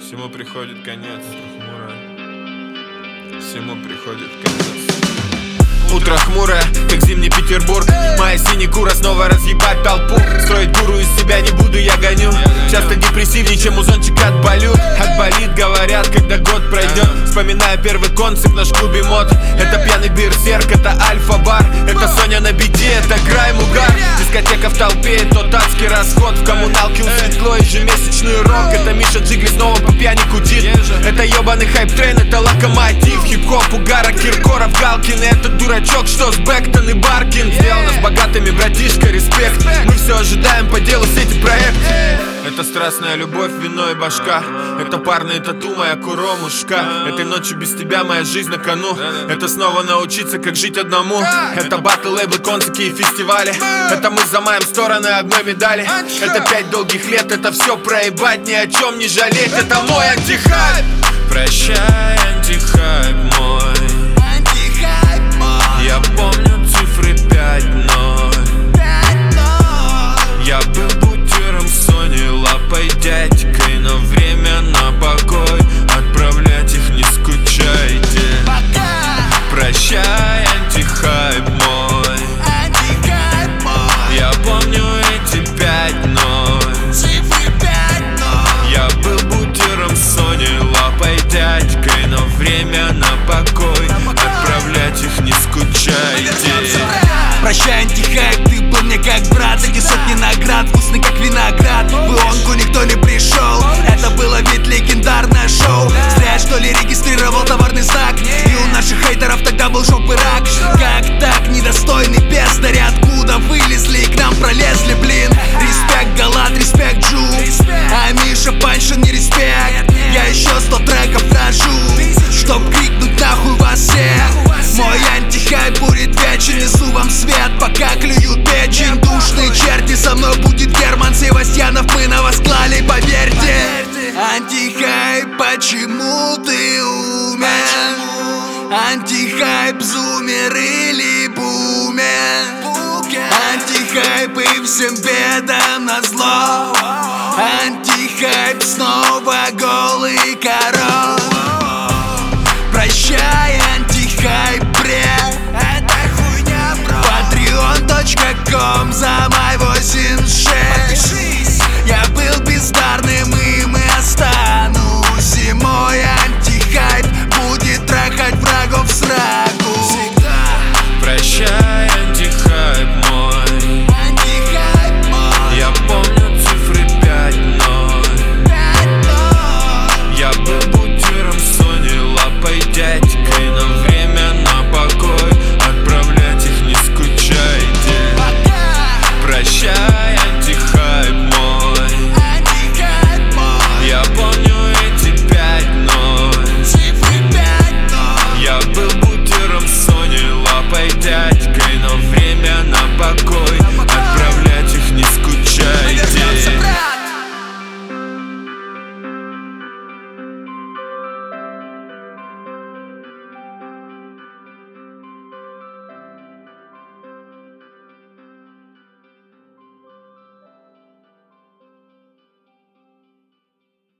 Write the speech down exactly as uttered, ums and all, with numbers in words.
Всему приходит конец, хмуро. Всему приходит конец. Утро хмурое, как зимний Петербург. Моя синекура снова разъебать толпу. Строить гуру из себя не буду, я гоню. Часто депрессивнее, чем музончик отболют. Отболит, говорят, когда год пройдет. Вспоминаю первый концерт в наш клубе мод. Это пьяный берсерк, это альфа-бар. Это Соня на бите, это грайм угар. Дискотека в толпе, тот адский расход. В коммуналке у светло, ежемесячный рок. Это Миша Джигли снова по пьяни кудит. Это ебаный хайп-трейн, это локомотив. Хип-хоп, угара, Киркоров, Галкин. Это дурачок, что с Бэктон и Баркин. Сделано с богатыми, братишка, респект. Мы все ожидаем по делу сети проект. Это страстная любовь, вино и башка. Это парные тату, моя куромушка. Этой ночью без тебя моя жизнь на кону. Это снова научиться, как жить одному. Это батл, лейблы, концерты и фестивали. Это мы замаем стороны одной медали. Это пять долгих лет, это все проебать, ни о чем не жалеть. Это мой антихайп. Прощай, антихайп мой. Я помню цифры пять ноль. Я был бутером Сони, лапой дядькой. Но время на покой, отправлять их не скучайте. Прощай, антихайп мой. Я помню эти пять ноль. Я был бутером Сони, лапой дядькой. Но время на покой, отправлять их не скучайте. Прощай, антихайп, ты был мне как брат. Эти сотни наград, вкусный как виноград. В ионку никто не пришел. Это было ведь легендарное шоу. Зря что ли регистрировал товарный знак. И у наших хейтеров тогда был жоп и рак. Как так, недостойный бездари? Откуда вылезли и к нам пролезли, блин? Респект Галат, респект Джу. А Миша Паншин не респект. Я еще сто треков нажу, чтоб крикнуть нахуй вас всех. Мой антихайп будет вечен, несу вам свет, пока клюют печень. Душные черти, со мной будет Герман Севастьянов. Мы на вас клали, поверьте. Антихайп, почему ты умен? Антихайп, зумер или бумер? Антихайп и всем бедам назло. Антихайп, снова голый король.